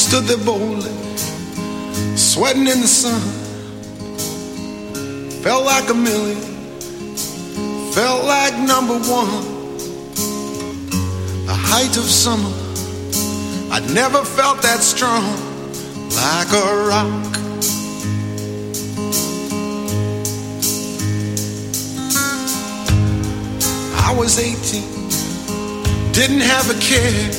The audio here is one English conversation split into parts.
stood there boldly, sweating in the sun. Felt like a million, felt like number one. The height of summer, I'd never felt that strong, like a rock. I was 18, didn't have a care,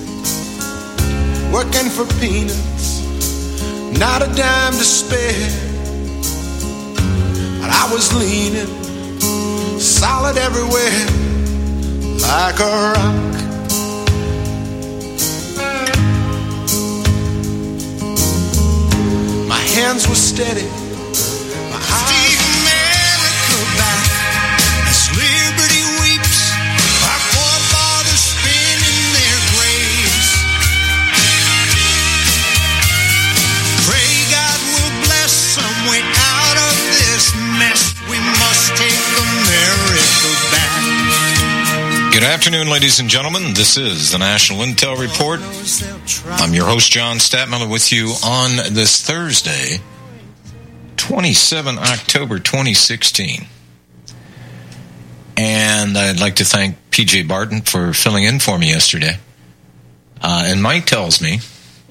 working for peanuts, not a dime to spare. But I was leaning, solid everywhere, like a rock. My hands were steady, my eyes. Leave America back as liberty weeps, our forefathers spinning their graves. Pray God will bless some way out of this mess. We must take America back. Good afternoon, ladies and gentlemen. This is the National Intel Report. I'm your host, John Statmiller, with you on this Thursday, 27 October 2016. And I'd like to thank P.J. Barton for filling in for me yesterday. And Mike tells me,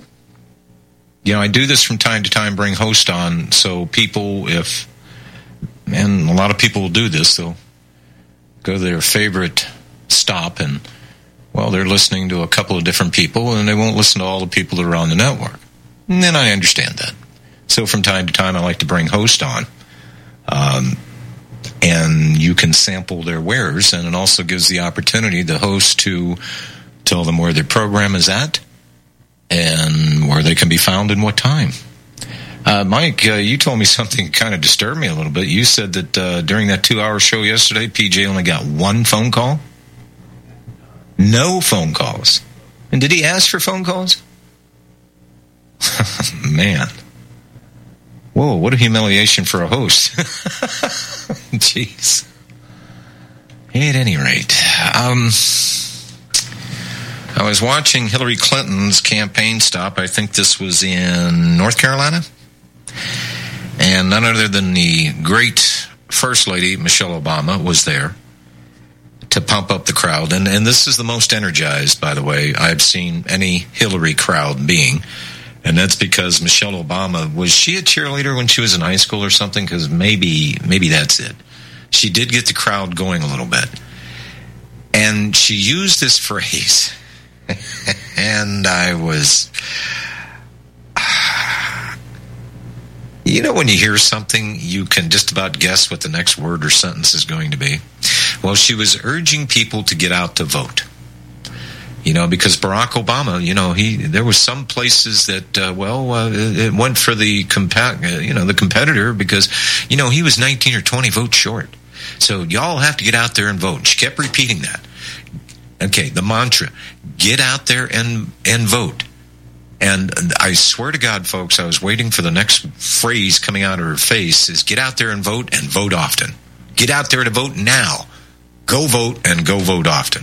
I do this from time to time, bring host on, so people, and a lot of people will do this, they'll go to their favorite stop and, they're listening to a couple of different people and they won't listen to all the people that are on the network. And then I understand that. So from time to time I like to bring host on. And you can sample their wares, and it also gives the opportunity the host to tell them where their program is at and where they can be found and what time. Mike, you told me something that kind of disturbed me a little bit. You said that during that 2-hour show yesterday, PJ only got one phone call? No phone calls. And did he ask for phone calls? Man. Whoa, what a humiliation for a host. Jeez. At any rate, I was watching Hillary Clinton's campaign stop. I think this was in North Carolina. And none other than the great First Lady, Michelle Obama, was there to pump up the crowd. And this is the most energized, by the way, I've seen any Hillary crowd being. And that's because Michelle Obama, was she a cheerleader when she was in high school or something? Because maybe that's it. She did get the crowd going a little bit. And she used this phrase. And I was... when you hear something, you can just about guess what the next word or sentence is going to be. Well, she was urging people to get out to vote. Because Barack Obama, there were some places that, it went for the competitor because, he was 19 or 20 votes short. So y'all have to get out there and vote. She kept repeating that. Okay, the mantra, get out there and vote. And I swear to God, folks, I was waiting for the next phrase coming out of her face is get out there and vote often. Get out there to vote now. Go vote and go vote often.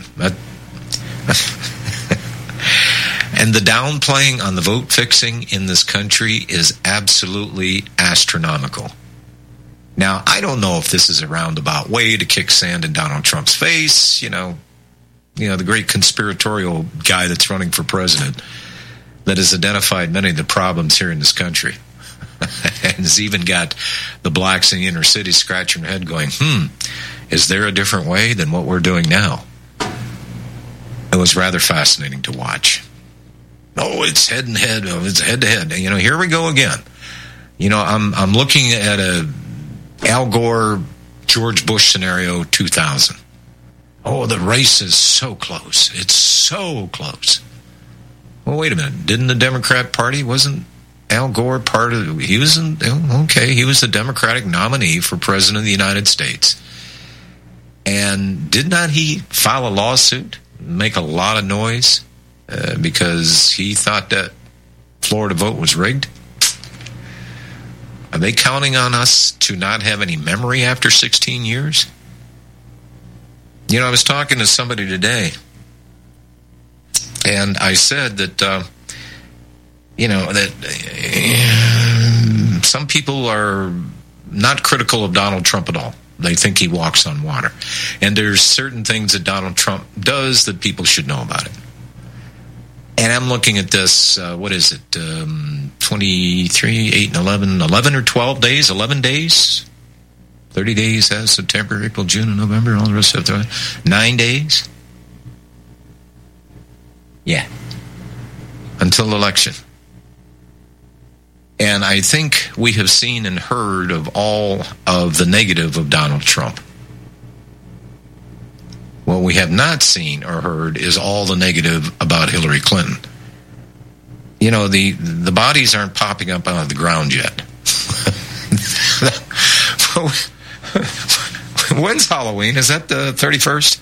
And the downplaying on the vote fixing in this country is absolutely astronomical. Now, I don't know if this is a roundabout way to kick sand in Donald Trump's face, the great conspiratorial guy that's running for president that has identified many of the problems here in this country. And has even got the blacks in the inner city scratching their head going, is there a different way than what we're doing now? It was rather fascinating to watch. Oh, it's head and head. Oh, it's head to head. Here we go again. I'm looking at a Al Gore, George Bush scenario 2000. Oh, the race is so close. It's so close. Well, wait a minute. Didn't the Democrat Party, wasn't Al Gore part of, he was the Democratic nominee for President of the United States. And did not he file a lawsuit, make a lot of noise, because he thought that Florida vote was rigged? Are they counting on us to not have any memory after 16 years? I was talking to somebody today, and I said that that some people are not critical of Donald Trump at all. They think he walks on water. And there's certain things that Donald Trump does that people should know about it. And I'm looking at this, what is it, 23, 8, and 11 or 12 days, 11 days, 30 days has September, April, June, and November, all the rest of it, 9 days? Yeah. Until election. And I think we have seen and heard of all of the negative of Donald Trump. What we have not seen or heard is all the negative about Hillary Clinton. The bodies aren't popping up out of the ground yet. When's Halloween? Is that the 31st?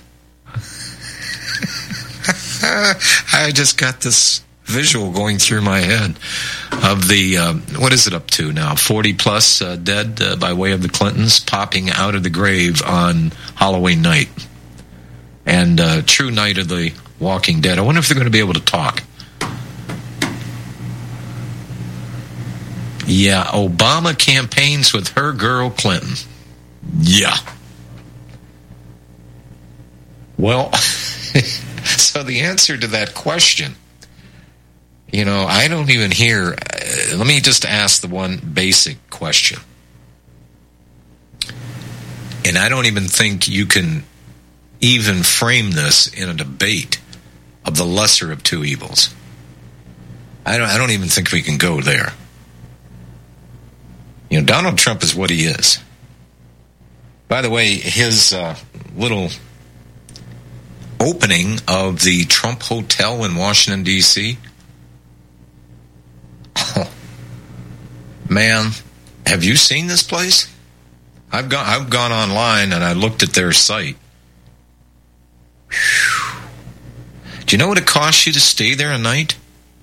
I just got this visual going through my head of the, what is it up to now? 40 plus dead by way of the Clintons popping out of the grave on Halloween night. And true night of the Walking Dead. I wonder if they're going to be able to talk. Yeah, Obama campaigns with her girl Clinton. Yeah. Well, so the answer to that question, I don't even hear. Let me just ask the one basic question. And I don't even think you can even frame this in a debate of the lesser of two evils. I don't even think we can go there. Donald Trump is what he is. By the way, his little opening of the Trump Hotel in Washington, D.C., oh, man, have you seen this place? I've gone online and I looked at their site. Whew. Do you know what it costs you to stay there a night?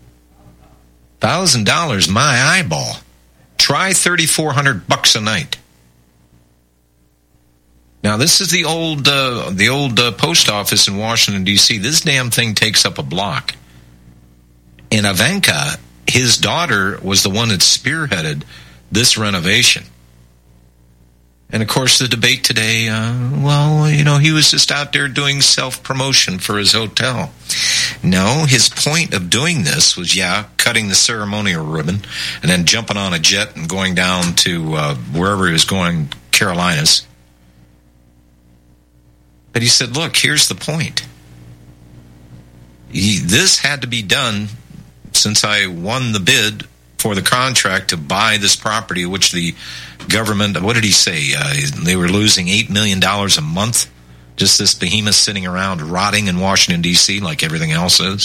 $1,000, my eyeball. Try $3,400 a night. Now, this is the old post office in Washington, D.C. This damn thing takes up a block. And Ivanka, his daughter, was the one that spearheaded this renovation. And, of course, the debate today, he was just out there doing self-promotion for his hotel. No, his point of doing this was, cutting the ceremonial ribbon and then jumping on a jet and going down to wherever he was going, Carolinas. But he said, look, here's the point. This had to be done since I won the bid for the contract to buy this property, which the government, what did he say? They were losing $8 million a month. Just this behemoth sitting around rotting in Washington, D.C. like everything else is.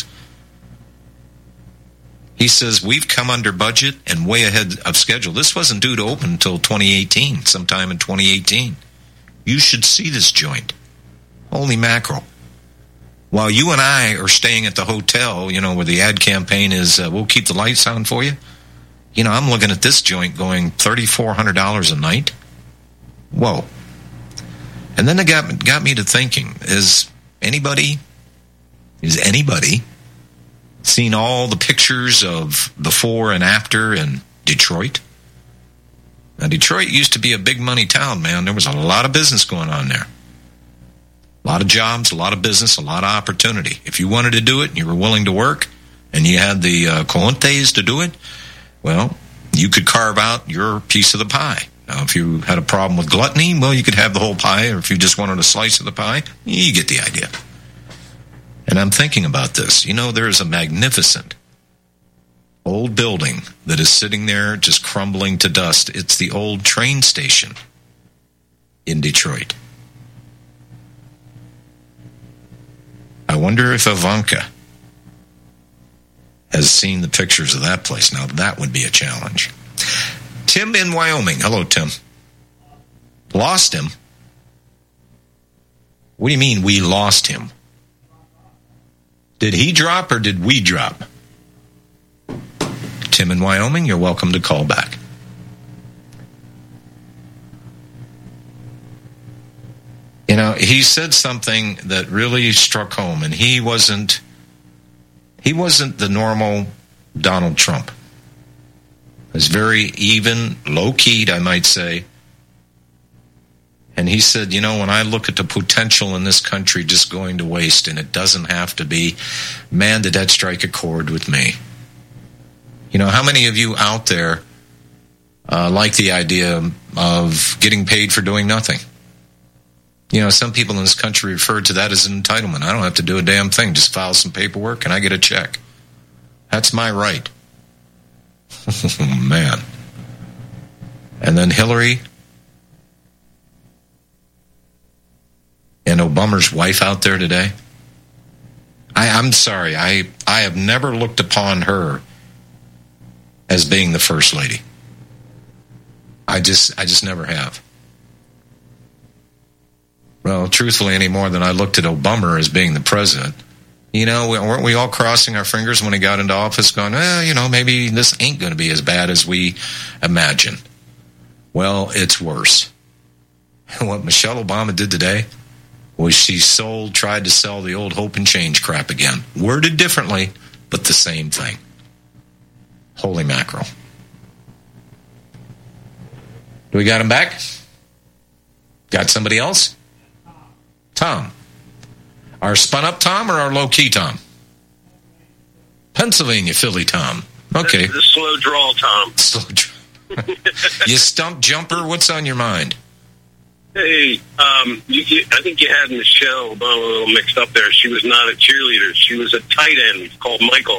He says, we've come under budget and way ahead of schedule. This wasn't due to open until 2018, sometime in 2018. You should see this joint. Holy mackerel. While you and I are staying at the hotel, where the ad campaign is, we'll keep the lights on for you. I'm looking at this joint going $3,400 a night. Whoa. And then it got me to thinking, is anybody seen all the pictures of before and after in Detroit? Now, Detroit used to be a big money town, man. There was a lot of business going on there. A lot of jobs, a lot of business, a lot of opportunity. If you wanted to do it and you were willing to work and you had the cojones to do it, well, you could carve out your piece of the pie. Now, if you had a problem with gluttony, well, you could have the whole pie, or if you just wanted a slice of the pie, you get the idea. And I'm thinking about this. There is a magnificent old building that is sitting there just crumbling to dust. It's the old train station in Detroit. I wonder if Ivanka has seen the pictures of that place. Now, that would be a challenge. Tim in Wyoming. Hello, Tim. Lost him? What do you mean we lost him? Did he drop or did we drop? Tim in Wyoming, you're welcome to call back. He said something that really struck home, and he wasn't the normal Donald Trump. It's very even, low-keyed, I might say. And he said, you know, when I look at the potential in this country just going to waste, and it doesn't have to be, man, did that strike a chord with me. You know, how many of you out there like the idea of getting paid for doing nothing? You know, some people in this country refer to that as an entitlement. I don't have to do a damn thing. Just file some paperwork and I get a check. That's my right. Man. And then Hillary and Obama's wife out there today. I'm sorry. I have never looked upon her as being the first lady. I just never have. Well, truthfully, any more than I looked at Obama as being the president. You know, weren't we all crossing our fingers when he got into office going, you know, maybe this ain't going to be as bad as we imagine. Well, it's worse. What Michelle Obama did today was she tried to sell the old hope and change crap again. Worded differently, but the same thing. Holy mackerel. Do we got him back? Got somebody else? Tom. Our spun-up Tom or our low-key Tom? Pennsylvania Philly Tom. Okay. The slow draw Tom. You stump jumper, what's on your mind? Hey, I think you had Michelle Obama a little mixed up there. She was not a cheerleader. She was a tight end called Michael.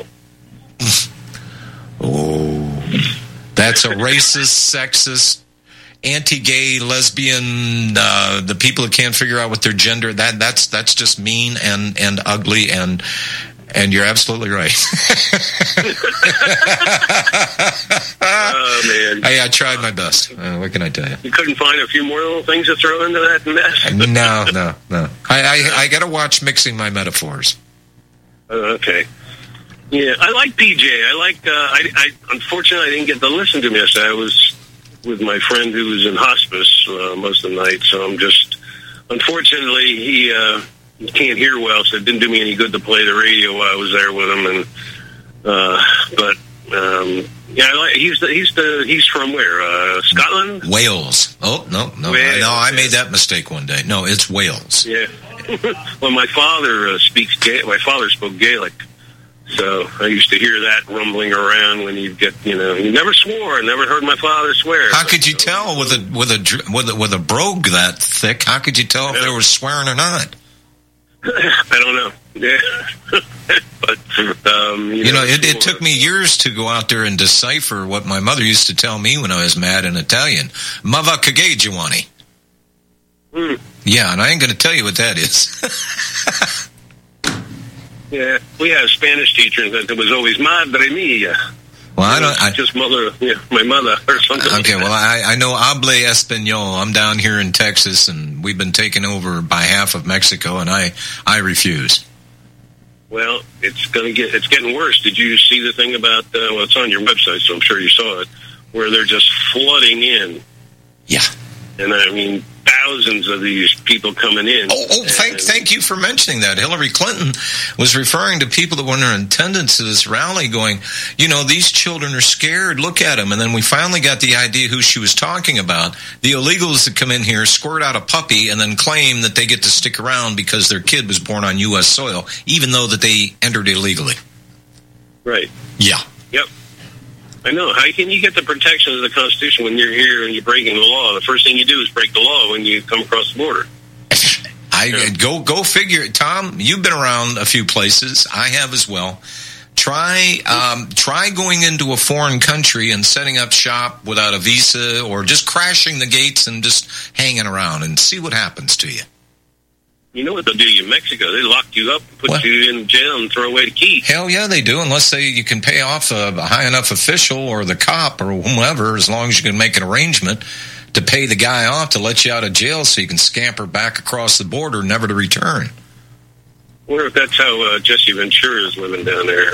Oh, that's a racist, sexist, anti-gay, lesbian, the people who can't figure out what their gender, that's just mean and ugly, and you're absolutely right. Oh, man. Hey, I tried my best. What can I tell you? You couldn't find a few more little things to throw into that mess? No. I got to watch mixing my metaphors. Okay. Yeah, I like PJ. I unfortunately, I didn't get to listen to him yesterday. I was with my friend who was in hospice most of the night, so I'm just, unfortunately, he can't hear well, so it didn't do me any good to play the radio while I was there with him. He's from where? Scotland? Wales. Oh, no, Wales, I made that mistake one day. No, it's Wales. Yeah. Well, my father my father spoke Gaelic. So I used to hear that rumbling around when you get, he never swore. I never heard my father swear. How could you tell with a brogue that thick? How could you tell if they were swearing or not? I don't know. Yeah, but it took me years to go out there and decipher what my mother used to tell me when I was mad in Italian. Mava kage Giovanni. Yeah, and I ain't going to tell you what that is. Yeah, we had a Spanish teacher that was always madre mia. Well, just mother, my mother or something. Okay, like well, I know hable español. I'm down here in Texas, and we've been taken over by half of Mexico, and I refuse. Well, it's getting worse. Did you see the thing about? It's on your website, so I'm sure you saw it, where they're just flooding in. Yeah. And I mean, thousands of these people coming in. Thank you for mentioning that. Hillary Clinton was referring to people that were in attendance at this rally going, these children are scared. Look at them. And then we finally got the idea who she was talking about. The illegals that come in here, squirt out a puppy, and then claim that they get to stick around because their kid was born on U.S. soil, even though that they entered illegally. Right. Yeah. Yep. I know. How can you get the protection of the Constitution when you're here and you're breaking the law? The first thing you do is break the law when you come across the border. Go figure. Tom, you've been around a few places. I have as well. Try going into a foreign country and setting up shop without a visa, or just crashing the gates and just hanging around and see what happens to you. You know what they'll do to you in Mexico? They lock you up, put you in jail, and throw away the key. Hell yeah, they do, unless you can pay off a high enough official or the cop or whomever, as long as you can make an arrangement to pay the guy off to let you out of jail so you can scamper back across the border, never to return. I wonder if that's how Jesse Ventura is living down there.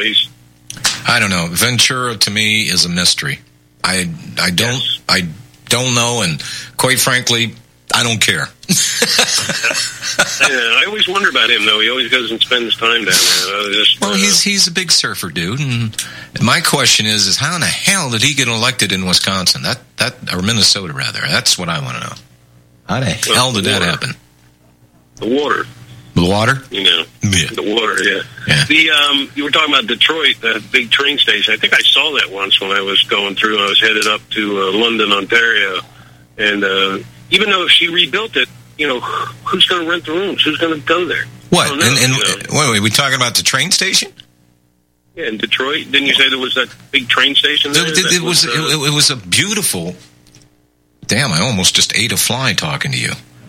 I don't know. Ventura, to me, is a mystery. I don't know, and quite frankly, I don't care. I always wonder about him, though. He always goes and spends time down there. Well, he's a big surfer dude, and my question is how in the hell did he get elected in Wisconsin? Or Minnesota, rather. That's what I want to know. How the hell did that happen? The water. The water? Yeah. The water, yeah. You were talking about Detroit, that big train station. I think I saw that once when I was going through. I was headed up to London, Ontario. And even though if she rebuilt it, who's going to rent the rooms? Who's going to go there? What? Wait, we talking about the train station? Yeah, in Detroit. Didn't you say there was that big train station there? It was a beautiful... Damn, I almost just ate a fly talking to you.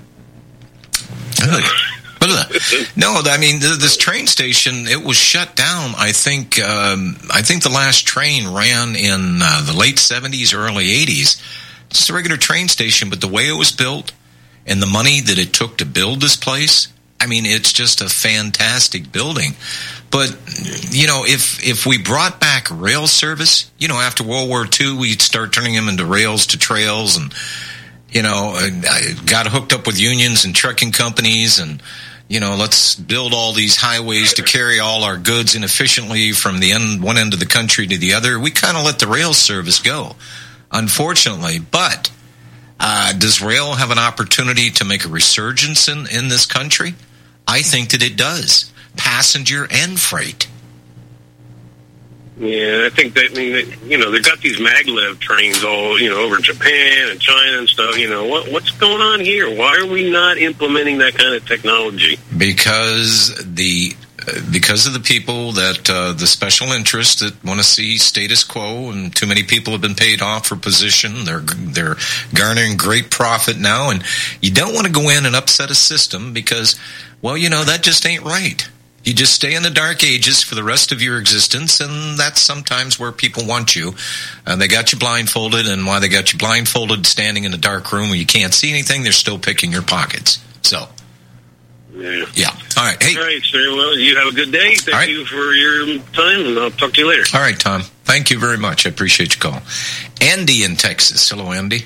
No, I mean, this train station, it was shut down, I think the last train ran in the late 70s, early 80s. It's a regular train station, but the way it was built and the money that it took to build this place, I mean, it's just a fantastic building. But, if we brought back rail service, after World War II, we'd start turning them into rails to trails and, I got hooked up with unions and trucking companies and, let's build all these highways to carry all our goods inefficiently from one end of the country to the other. We kind of let the rail service go, unfortunately. But does rail have an opportunity to make a resurgence in this country? I think that it does, passenger and freight. Yeah, I think that, they've got these maglev trains all, over Japan and China and stuff. What's going on here? Why are we not implementing that kind of technology? Because of the people that, the special interests that want to see status quo, and too many people have been paid off for position. They're garnering great profit now, and you don't want to go in and upset a system because, well, that just ain't right. You just stay in the dark ages for the rest of your existence, and that's sometimes where people want you. They got you blindfolded, and while they got you blindfolded standing in a dark room where you can't see anything, they're still picking your pockets. So, yeah. All right. Hey. All right, sir. Well, you have a good day. Thank you for your time, and I'll talk to you later. All right, Tom. Thank you very much. I appreciate your call. Andy in Texas. Hello, Andy.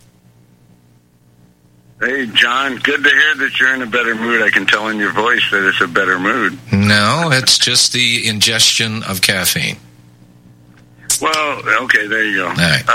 Hey, John, good to hear that you're in a better mood. I can tell in your voice that it's a better mood. No, it's just the ingestion of caffeine. Well, okay, there you go. All right.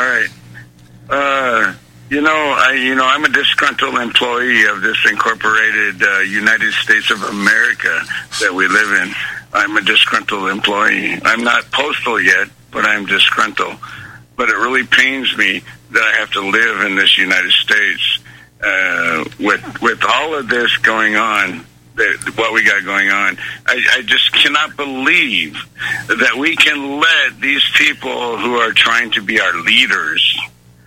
I'm a disgruntled employee of this incorporated United States of America that we live in. I'm a disgruntled employee. I'm not postal yet, but I'm disgruntled. But it really pains me that I have to live in this United States. With all of this going on, what we got going on, I just cannot believe that we can let these people who are trying to be our leaders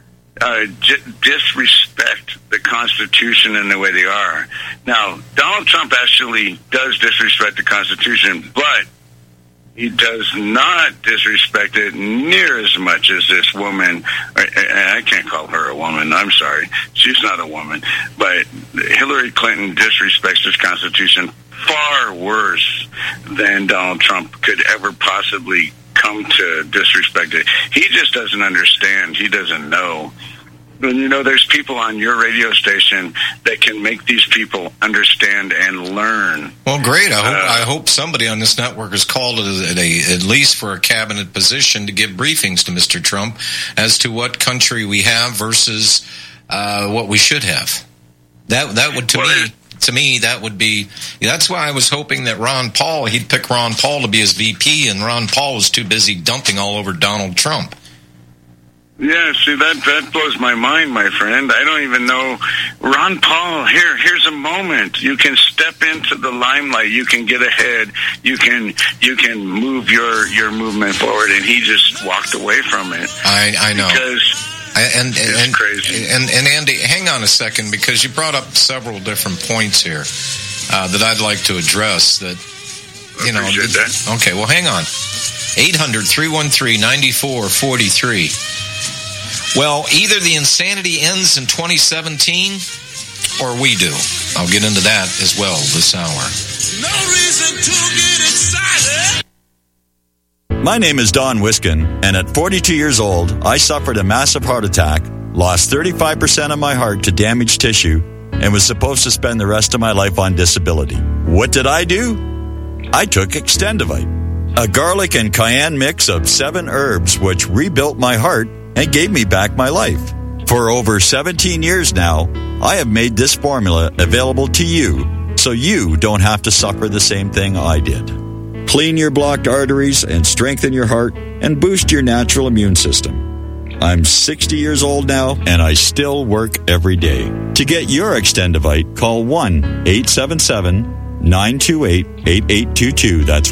disrespect the Constitution in the way they are. Now, Donald Trump actually does disrespect the Constitution, but he does not disrespect it near as much as this woman. I can't call her a woman. I'm sorry. She's not a woman. But Hillary Clinton disrespects this Constitution far worse than Donald Trump could ever possibly come to disrespect it. He just doesn't understand. He doesn't know. And, there's people on your radio station that can make these people understand and learn. Well, great. I hope somebody on this network is called at least for a cabinet position to give briefings to Mr. Trump as to what country we have versus what we should have. That would, to me, that would be. That's why I was hoping that he'd pick Ron Paul to be his VP, and Ron Paul was too busy dumping all over Donald Trump. Yeah, see, that blows my mind, my friend. I don't even know. Ron Paul, here's a moment. You can step into the limelight. You can get ahead. You can move your movement forward. And he just walked away from it. I know. Because it's crazy. And Andy, hang on a second, because you brought up several different points here that I'd like to address. That appreciate that. Okay, well, hang on. 800-313-9443. Well, either the insanity ends in 2017 or we do. I'll get into that as well this hour. No reason to get excited. My name is Don Wiskin, and at 42 years old, I suffered a massive heart attack, lost 35% of my heart to damaged tissue, and was supposed to spend the rest of my life on disability. What did I do? I took Extendivite, a garlic and cayenne mix of 7 herbs which rebuilt my heart and gave me back my life. For over 17 years now, I have made this formula available to you so you don't have to suffer the same thing I did. Clean your blocked arteries and strengthen your heart and boost your natural immune system. I'm 60 years old now, and I still work every day. To get your Extendivite, call 1-877-928-8822. That's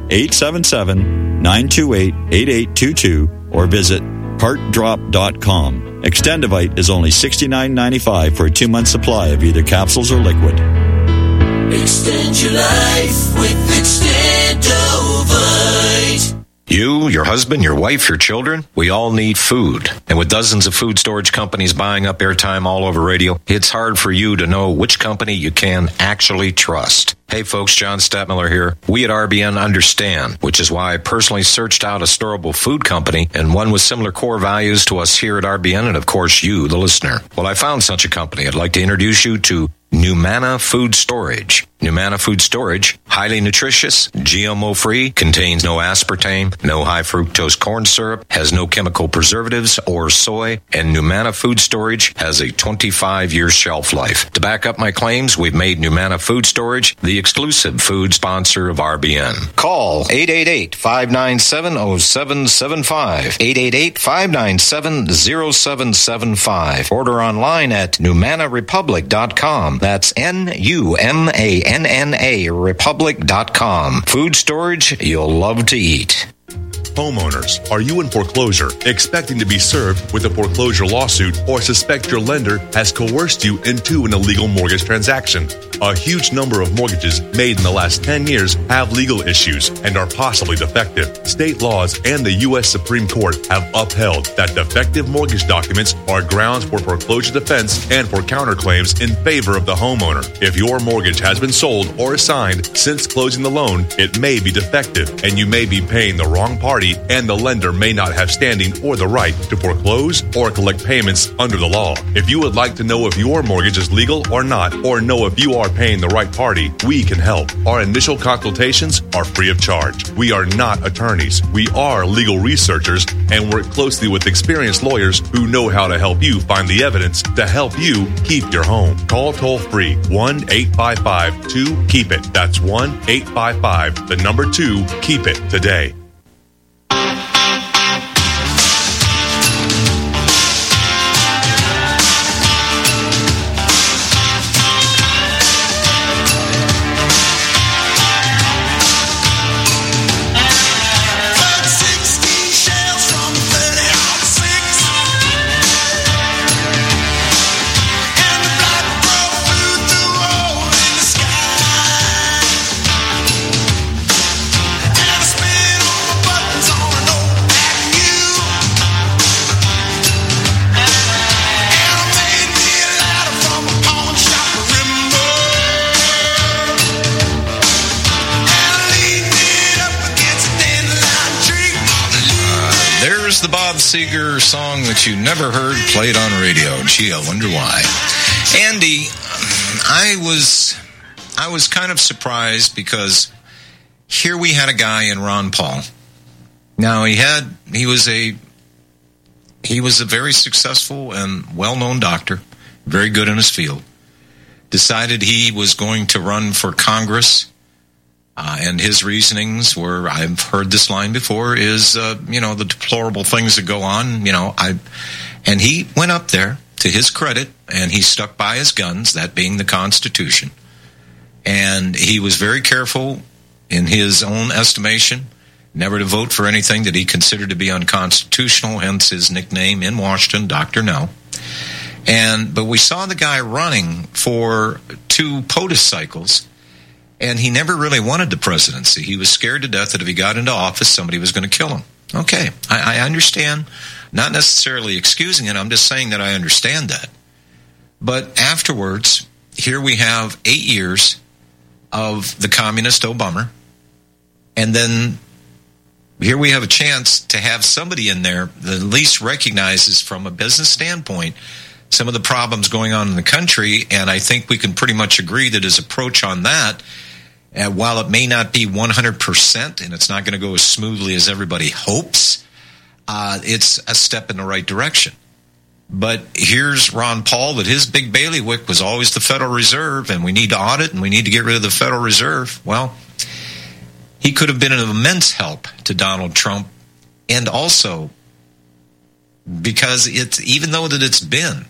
1-877-928-8822. Or visit heartdrop.com. Extendivite is only $69.95 for a 2-month supply of either capsules or liquid. Extend your life with Extendovite. You, your husband, your wife, your children, we all need food. And with dozens of food storage companies buying up airtime all over radio, it's hard for you to know which company you can actually trust. Hey folks, John Stadtmiller here. We at RBN understand, which is why I personally searched out a storable food company and one with similar core values to us here at RBN and of course you, the listener. Well, I found such a company. I'd like to introduce you to Numana Food Storage. Numana Food Storage, highly nutritious, GMO-free, contains no aspartame, no high fructose corn syrup, has no chemical preservatives or soy, and Numana Food Storage has a 25-year shelf life. To back up my claims, we've made Numana Food Storage the exclusive food sponsor of RBN. Call 888-597-0775, 888-597-0775. Order online at NumanaRepublic.com. That's NUMANNA Republic.com. Food storage you'll love to eat. Homeowners, are you in foreclosure, expecting to be served with a foreclosure lawsuit, or suspect your lender has coerced you into an illegal mortgage transaction? A huge number of mortgages made in the last 10 years have legal issues and are possibly defective. State laws and the U.S. Supreme Court have upheld that defective mortgage documents are grounds for foreclosure defense and for counterclaims in favor of the homeowner. If your mortgage has been sold or assigned since closing the loan, it may be defective and you may be paying the wrong party, and the lender may not have standing or the right to foreclose or collect payments under the law. If you would like to know if your mortgage is legal or not, or know if you are paying the right party, we can help. Our initial consultations are free of charge. We are not attorneys. We are legal researchers and work closely with experienced lawyers who know how to help you find the evidence to help you keep your home. Call toll-free 1-855-2-KEEP-IT. That's 1-855-2-KEEP-IT today. The Bob Seger song that you never heard played on radio. Gee, I wonder why. Andy, I was kind of surprised because here we had a guy in Ron Paul. Now he was a very successful and well-known doctor, very good in his field. Decided he was going to run for Congress. And his reasonings were, I've heard this line before, is, the deplorable things that go on, and he went up there, to his credit, and he stuck by his guns, that being the Constitution. And he was very careful in his own estimation, never to vote for anything that he considered to be unconstitutional, hence his nickname in Washington, Dr. No. But we saw the guy running for 2 POTUS cycles, and he never really wanted the presidency. He was scared to death that if he got into office, somebody was going to kill him. Okay, I understand. Not necessarily excusing it. I'm just saying that I understand that. But afterwards, here we have 8 years of the communist Obama. And then here we have a chance to have somebody in there that at least recognizes from a business standpoint some of the problems going on in the country, and I think we can pretty much agree that his approach on that, while it may not be 100% and it's not going to go as smoothly as everybody hopes, it's a step in the right direction. But here's Ron Paul, that his big bailiwick was always the Federal Reserve, and we need to audit and we need to get rid of the Federal Reserve. Well, he could have been an immense help to Donald Trump, and also because even though that it's been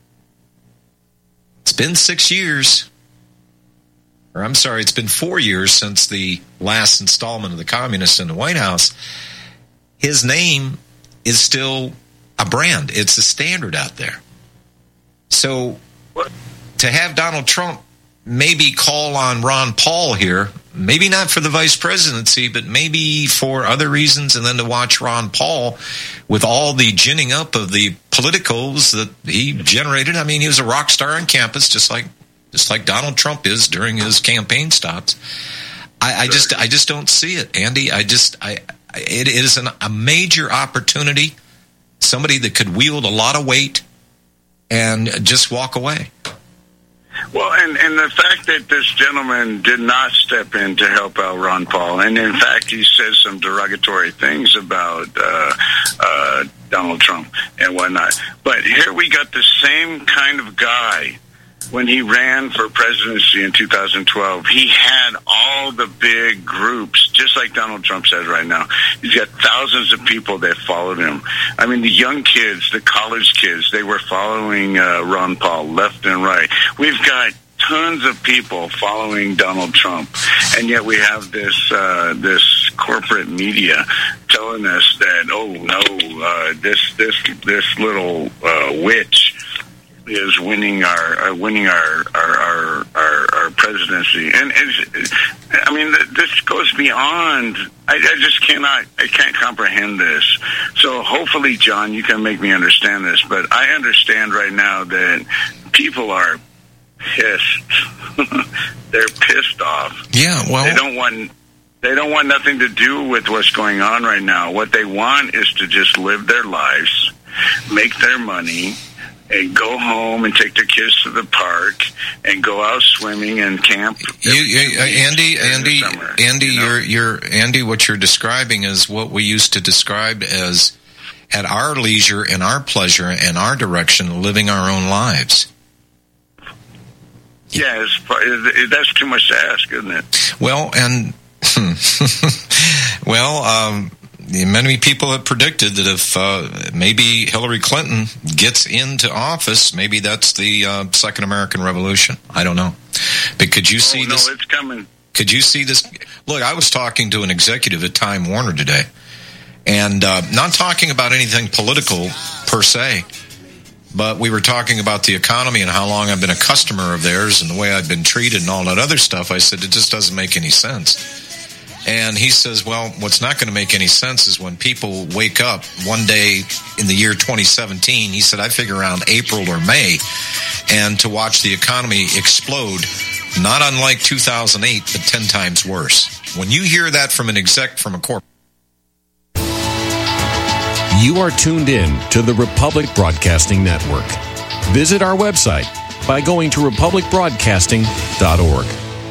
6 years, or I'm sorry, it's been 4 years since the last installment of the Communists in the White House, his name is still a brand. It's a standard out there. So to have Donald Trump maybe call on Ron Paul here, maybe not for the vice presidency, but maybe for other reasons, and then to watch Ron Paul with all the ginning up of the politicals that he generated. I mean, he was a rock star on campus, just like Donald Trump is during his campaign stops. I just don't see it, Andy. It is a major opportunity. Somebody that could wield a lot of weight and just walk away. Well, and the fact that this gentleman did not step in to help out Ron Paul, and in fact he says some derogatory things about Donald Trump and whatnot. But here we got the same kind of guy when he ran for presidency in 2012. He had all the big groups, just like Donald Trump says right now. He's got thousands of people that followed him. I mean, the young kids, the college kids, they were following Ron Paul left and right. We've got tons of people following Donald Trump, and yet we have this corporate media telling us that, oh no, this little witch is winning our presidency, and I mean, this goes beyond. I can't comprehend this. So hopefully, John, you can make me understand this. But I understand right now that people are pissed. They're pissed off. Yeah, well, they don't want nothing to do with what's going on right now. What they want is to just live their lives, make their money, and go home and take their kids to the park and go out swimming and camp. Andy, what you're describing is what we used to describe as, at our leisure and our pleasure and our direction, living our own lives. Yeah, that's too much to ask, isn't it? Well, and many people have predicted that if maybe Hillary Clinton gets into office, maybe that's the Second American Revolution. I don't know. But could you see this? No, it's coming. Could you see this? Look, I was talking to an executive at Time Warner today, and not talking about anything political per se, but we were talking about the economy and how long I've been a customer of theirs and the way I've been treated and all that other stuff. I said, it just doesn't make any sense. And he says, well, what's not going to make any sense is when people wake up one day in the year 2017, he said, I figure around April or May, and to watch the economy explode, not unlike 2008, but 10 times worse. When you hear that from an exec from a corporate. You are tuned in to the Republic Broadcasting Network. Visit our website by going to republicbroadcasting.org.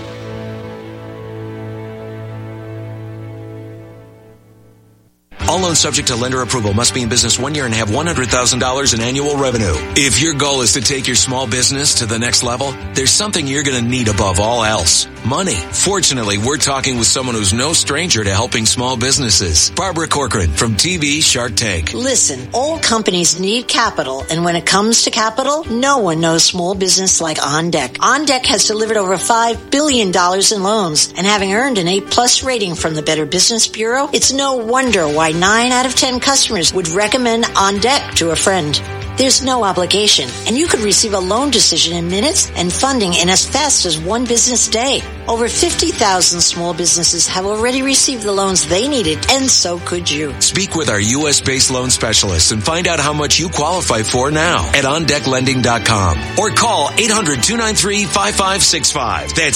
All loans subject to lender approval, must be in business 1 year and have $100,000 in annual revenue. If your goal is to take your small business to the next level, there's something you're going to need above all else. Money. Fortunately, we're talking with someone who's no stranger to helping small businesses. Barbara Corcoran from TV Shark Tank. Listen, all companies need capital, and when it comes to capital, no one knows small business like OnDeck. OnDeck has delivered over $5 billion in loans, and having earned an A+ rating from the Better Business Bureau, it's no wonder why 9 out of 10 customers would recommend OnDeck to a friend. There's no obligation, and you could receive a loan decision in minutes and funding in as fast as one business day. Over 50,000 small businesses have already received the loans they needed, and so could you. Speak with our U.S.-based loan specialists and find out how much you qualify for now at OnDeckLending.com or call 800-293-5565. That's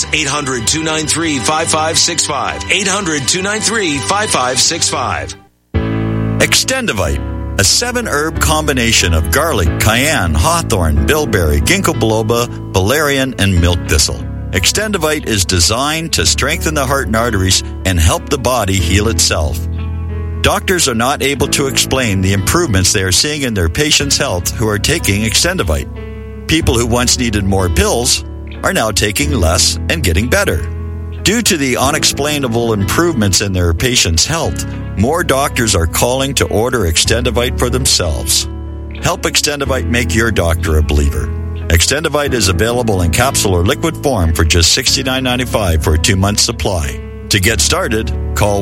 800-293-5565. 800-293-5565. Extendivite A 7-herb combination of garlic, cayenne, hawthorn, bilberry, ginkgo biloba, valerian, and milk thistle. Extendivite is designed to strengthen the heart and arteries and help the body heal itself. Doctors are not able to explain the improvements they are seeing in their patients' health who are taking Extendivite. People who once needed more pills are now taking less and getting better. Due to the unexplainable improvements in their patients' health, more doctors are calling to order Extendivite for themselves. Help Extendivite make your doctor a believer. Extendivite is available in capsule or liquid form for just $69.95 for a 2-month supply. To get started, call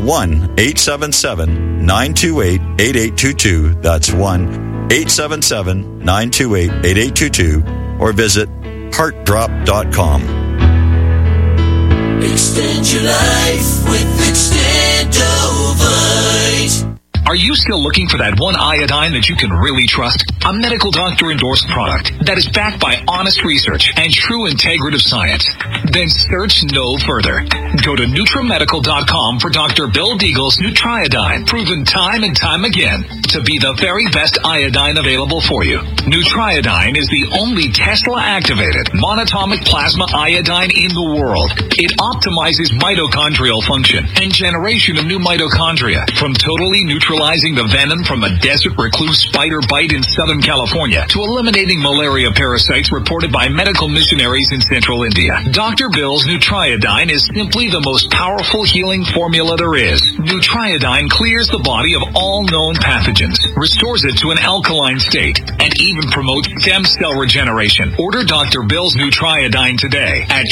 1-877-928-8822. That's 1-877-928-8822. Or visit heartdrop.com. Extend your life with Extendovite. Are you still looking for that one iodine that you can really trust? A medical doctor endorsed product that is backed by honest research and true integrative science? Then search no further. Go to NutriMedical.com for Dr. Bill Deagle's Nutriodine, proven time and time again to be the very best iodine available for you. Nutriodine is the only Tesla-activated monatomic plasma iodine in the world. It optimizes mitochondrial function and generation of new mitochondria from totally neutralizing the venom from a desert recluse spider bite in Southern California to eliminating malaria parasites reported by medical missionaries in Central India. Dr. Bill's Nutriodine is simply the most powerful healing formula there is. Nutriodine clears the body of all known pathogens, restores it to an alkaline state, and even promotes stem cell regeneration. Order Dr. Bill's Nutriodine today at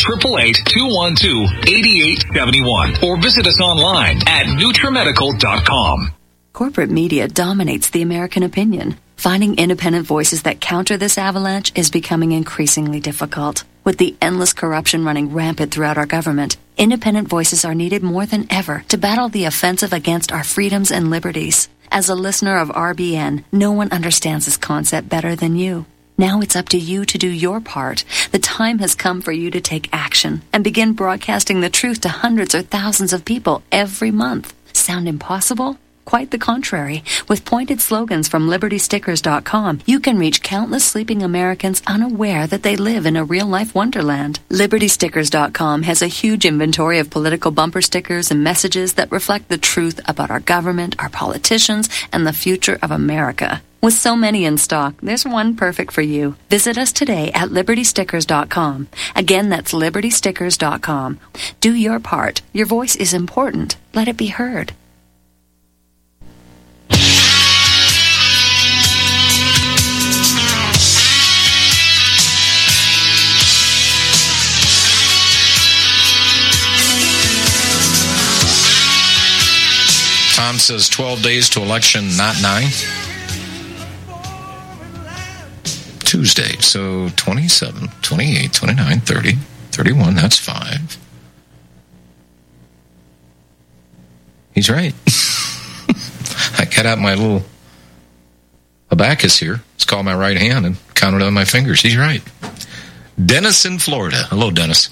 888-212-8871 or visit us online at NutriMedical.com. Corporate media dominates the American opinion. Finding independent voices that counter this avalanche is becoming increasingly difficult. With the endless corruption running rampant throughout our government, independent voices are needed more than ever to battle the offensive against our freedoms and liberties. As a listener of RBN, no one understands this concept better than you. Now it's up to you to do your part. The time has come for you to take action and begin broadcasting the truth to hundreds or thousands of people every month. Sound impossible? Quite the contrary. With pointed slogans from LibertyStickers.com, you can reach countless sleeping Americans unaware that they live in a real-life wonderland. LibertyStickers.com has a huge inventory of political bumper stickers and messages that reflect the truth about our government, our politicians, and the future of America. With so many in stock, there's one perfect for you. Visit us today at LibertyStickers.com. Again, that's LibertyStickers.com. Do your part. Your voice is important. Let it be heard. Tom says 12 days to election, not 9. Tuesday, so 27, 28, 29, 30, 31, that's 5. He's right. I got out my little abacus here. It's called my right hand and counted on my fingers. He's right. Dennis in Florida. Hello, Dennis.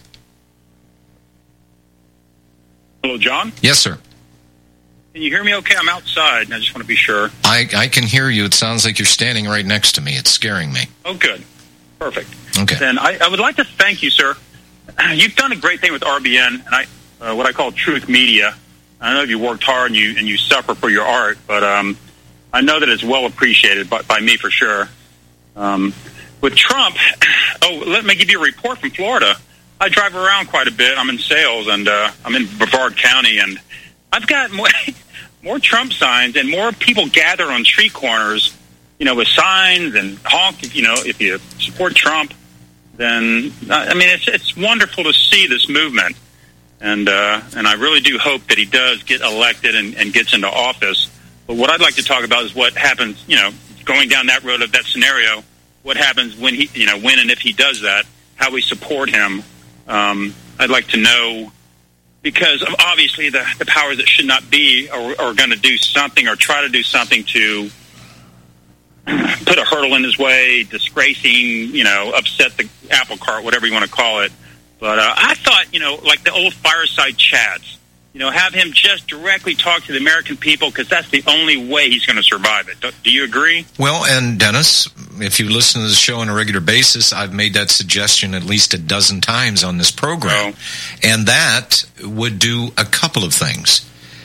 Hello, John? Yes, sir. Can you hear me okay? I'm outside, and I just want to be sure. I can hear you. It sounds like you're standing right next to me. It's scaring me. Oh, good. Perfect. Okay. Then I would like to thank you, sir. You've done a great thing with RBN, and what I call Truth Media. I know you worked hard and you suffer for your art, but I know that it's well appreciated by me for sure. With Trump, let me give you a report from Florida. I drive around quite a bit. I'm in sales, and I'm in Brevard County, and I've got more Trump signs and more people gather on street corners, with signs and honk. If you support Trump, then it's wonderful to see this movement, and I really do hope that he does get elected and gets into office. But what I'd like to talk about is what happens, going down that road of that scenario. What happens when when and if he does that? How we support him? I'd like to know. Because obviously the powers that should not be are going to do something or try to do something to put a hurdle in his way, disgracing, upset the apple cart, whatever you want to call it. But I thought, like the old fireside chats, have him just directly talk to the American people, because that's the only way he's going to survive it. Do you agree? Well, and Dennis, if you listen to the show on a regular basis, I've made that suggestion at least a dozen times on this program. And that would do a couple of things.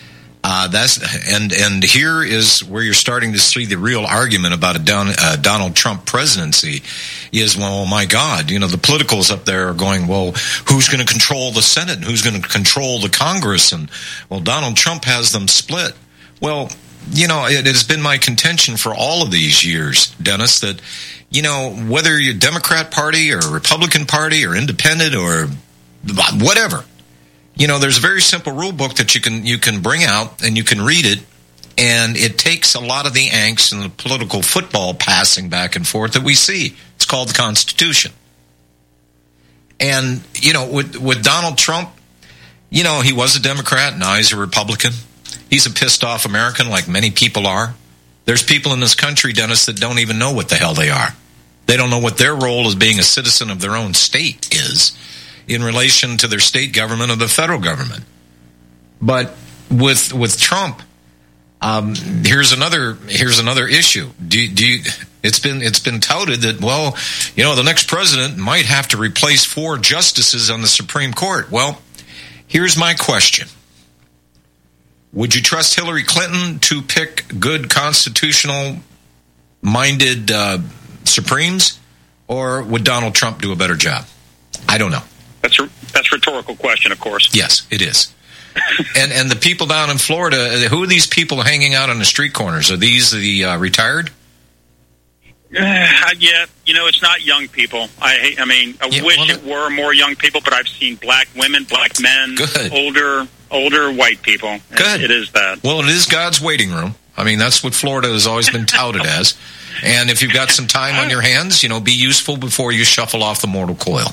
And here is where you're starting to see the real argument about a Donald Trump presidency is, well, oh my God, the politicals up there are going, well, who's going to control the Senate? Who's going to control the Congress? And, well, Donald Trump has them split. Well, it has been my contention for all of these years, Dennis, that, whether you're Democrat Party or Republican Party or independent or whatever, there's a very simple rule book that you can bring out and you can read it, and it takes a lot of the angst and the political football passing back and forth that we see. It's called the Constitution. And, with Donald Trump, he was a Democrat, now he's a Republican. He's a pissed off American like many people are. There's people in this country, Dennis, that don't even know what the hell they are. They don't know what their role as being a citizen of their own state is in relation to their state government or the federal government. But with Trump, here's another issue. It's been touted that, well, the next president might have to replace 4 justices on the Supreme Court. Well, here's my question. Would you trust Hillary Clinton to pick good constitutional-minded Supremes, or would Donald Trump do a better job? I don't know. That's a rhetorical question, of course. Yes, it is. and the people down in Florida, who are these people hanging out on the street corners? Are these the retired? Yeah, it's not young people. I wish it were more young people, but I've seen black women, black men, good. older white people. Good. It is that. Well, it is God's waiting room. That's what Florida has always been touted as. And if you've got some time on your hands, be useful before you shuffle off the mortal coil.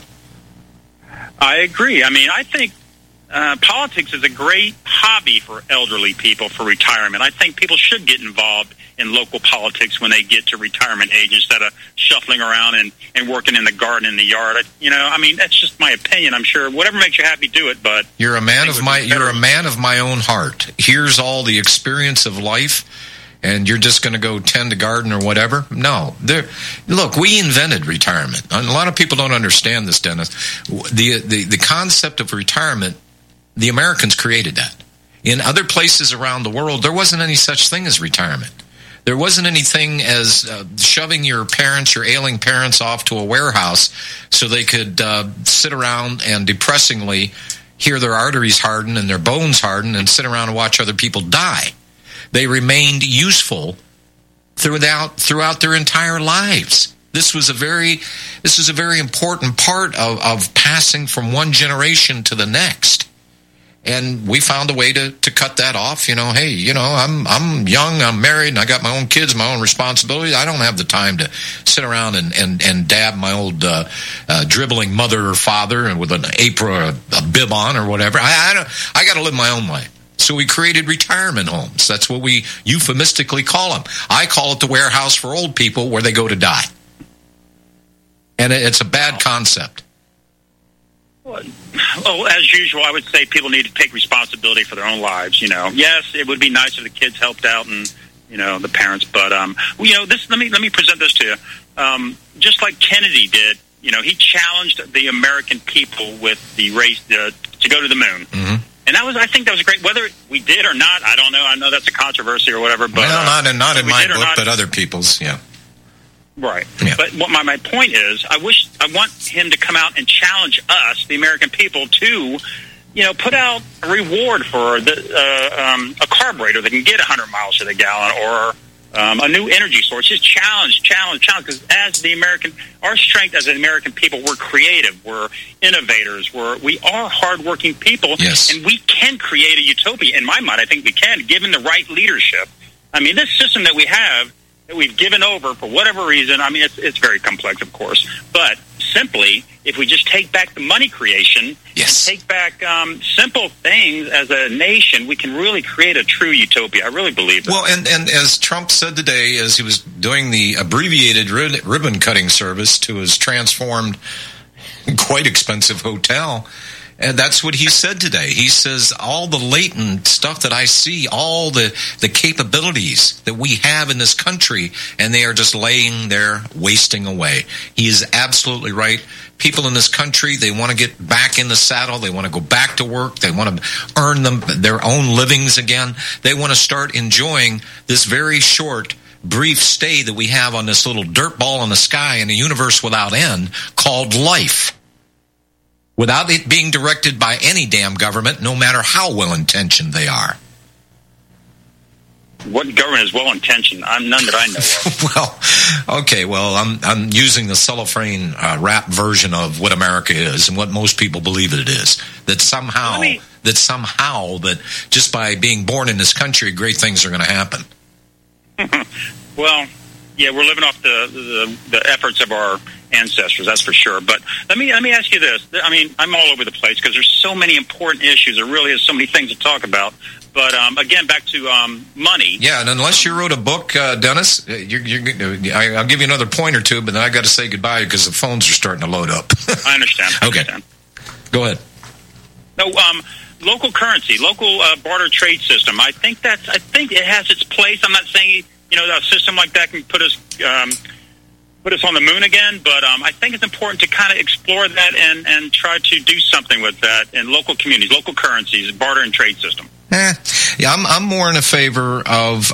I agree. I think politics is a great hobby for elderly people for retirement. I think people should get involved in local politics when they get to retirement age instead of shuffling around and working in the garden in the yard. That's just my opinion. I'm sure whatever makes you happy, do it. But you're a man of my own heart. Here's all the experience of life, and you're just going to go tend a garden or whatever? No. Look, we invented retirement. A lot of people don't understand this, Dennis. The concept of retirement, the Americans created that. In other places around the world, there wasn't any such thing as retirement. There wasn't anything as shoving your ailing parents off to a warehouse so they could sit around and depressingly hear their arteries harden and their bones harden and sit around and watch other people die. They remained useful throughout their entire lives. This was a very important part of passing from one generation to the next. And we found a way to cut that off. Hey, I'm young, I'm married, and I got my own kids, my own responsibilities. I don't have the time to sit around and dab my old dribbling mother or father and with an apron or a bib on or whatever. I got to live my own life. So we created retirement homes. That's what we euphemistically call them. I call it the warehouse for old people where they go to die. And it's a bad concept. Well, as usual, I would say people need to take responsibility for their own lives. Yes, it would be nice if the kids helped out and the parents, but this. Let me present this to you. Just like Kennedy did, he challenged the American people with the race to go to the moon. Mm-hmm. And I think that was great. Whether we did or not, I don't know. I know that's a controversy or whatever. But not in my book, but other people's. Yeah. Right. Yeah. But what my point is, I want him to come out and challenge us, the American people, to, put out a reward for a carburetor that can get 100 miles to the gallon, or a new energy source. Just challenge. Because our strength as an American people, we're creative, we're innovators, we are hardworking people, yes. And we can create a utopia. In my mind, I think we can, given the right leadership. This system that we have, that we've given over for whatever reason, it's very complex, of course, but simply, if we just take back the money creation, yes. Take back simple things as a nation, we can really create a true utopia. I really believe that. Well, and as Trump said today, as he was doing the abbreviated ribbon-cutting service to his transformed, quite expensive hotel, And that's what he said today. He says all the latent stuff that I see, all the capabilities that we have in this country, and they are just laying there wasting away. He is absolutely right. People in this country, they want to get back in the saddle. They want to go back to work. They want to earn their own livings again. They want to start enjoying this very short, brief stay that we have on this little dirt ball in the sky in a universe without end called life. Without it being directed by any damn government, no matter how well-intentioned they are. What government is well-intentioned? None that I know of. Well, I'm using the cellophane rap version of what America is and what most people believe it is. That somehow just by being born in this country, great things are going to happen. Well, yeah, we're living off the efforts of our ancestors, that's for sure. But let me ask you this. I mean, I'm all over the place because there's so many important issues. There really is so many things to talk about. But again, back to money. Yeah, and unless you wrote a book, Dennis, I'll give you another point or two, but then I got to say goodbye because the phones are starting to load up. I understand. Okay, go ahead. No, local currency, local barter trade system. I think it has its place. I'm not saying a system like that can put us on the moon again, but I think it's important to kind of explore that and try to do something with that in local communities, local currencies, barter and trade system. Yeah, I'm more in a favor of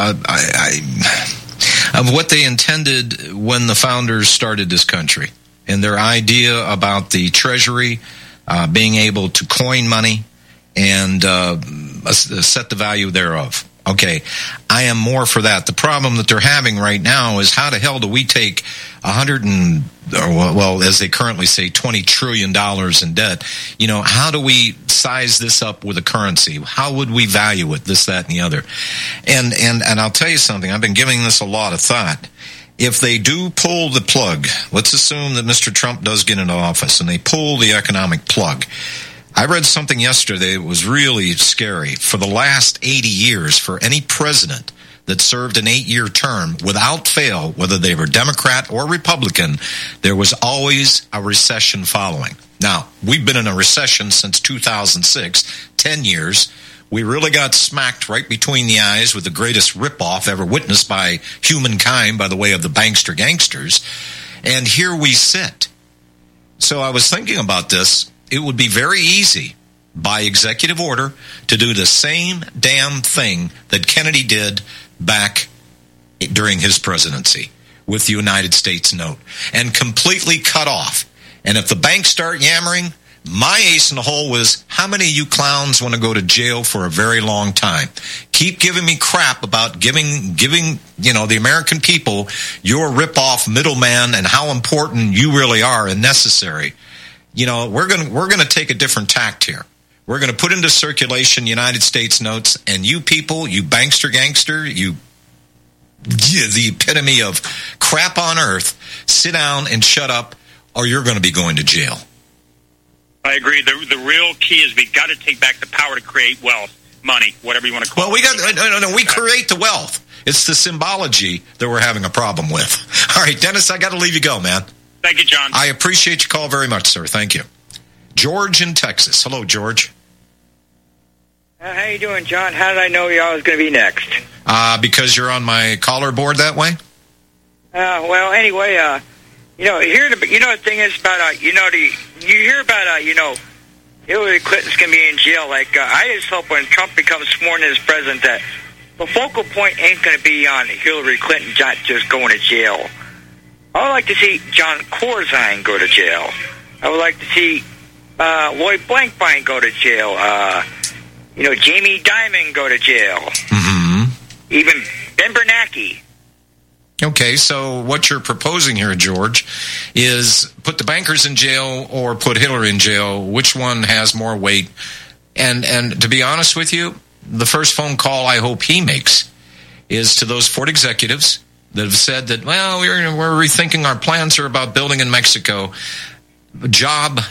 what they intended when the founders started this country, and their idea about the treasury being able to coin money and set the value thereof. Okay, I am more for that. The problem that they're having right now is how the hell do we take as they currently say, $20 trillion in debt? How do we size this up with a currency? How would we value it? This, that, and the other. And I'll tell you something. I've been giving this a lot of thought. If they do pull the plug, let's assume that Mr. Trump does get into office and they pull the economic plug. I read something yesterday that was really scary. For the last 80 years, for any president that served an 8-year term, without fail, whether they were Democrat or Republican, there was always a recession following. Now, we've been in a recession since 2006, 10 years. We really got smacked right between the eyes with the greatest ripoff ever witnessed by humankind by the way of the bankster gangsters. And here we sit. So I was thinking about this. It would be very easy by executive order to do the same damn thing that Kennedy did back during his presidency with the United States note and completely cut off. And if the banks start yammering, my ace in the hole was, how many of you clowns want to go to jail for a very long time? Keep giving me crap about giving the American people your rip-off middleman and how important you really are and necessary. We're going to take a different tact here. We're going to put into circulation United States notes, and you people, you bankster gangster, the epitome of crap on earth, sit down and shut up, or you're going to be going to jail. I agree. The real key is we got to take back the power to create wealth, money, whatever you want to call it. Well, we create the wealth. It's the symbology that we're having a problem with. All right, Dennis, I got to leave you go, man. Thank you, John. I appreciate your call very much, sir. Thank you. George in Texas. Hello, George. How you doing, John? How did I know I was going to be next? Because you're on my caller board that way? Well, anyway, the thing is about, you hear about, Hillary Clinton's going to be in jail. I just hope when Trump becomes sworn in as president that the focal point ain't going to be on Hillary Clinton just going to jail. I would like to see John Corzine go to jail. I would like to see Lloyd Blankfein go to jail. Jamie Dimon go to jail. Mm-hmm. Even Ben Bernanke. Okay, so what you're proposing here, George, is put the bankers in jail or put Hillary in jail. Which one has more weight? And to be honest with you, the first phone call I hope he makes is to those Ford executives that have said that, well, we're rethinking our plans here about building in Mexico. Job